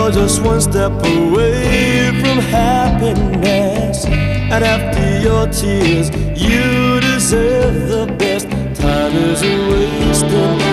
You're just one step away from happiness, and after your tears, you deserve the best. Time is a wasting.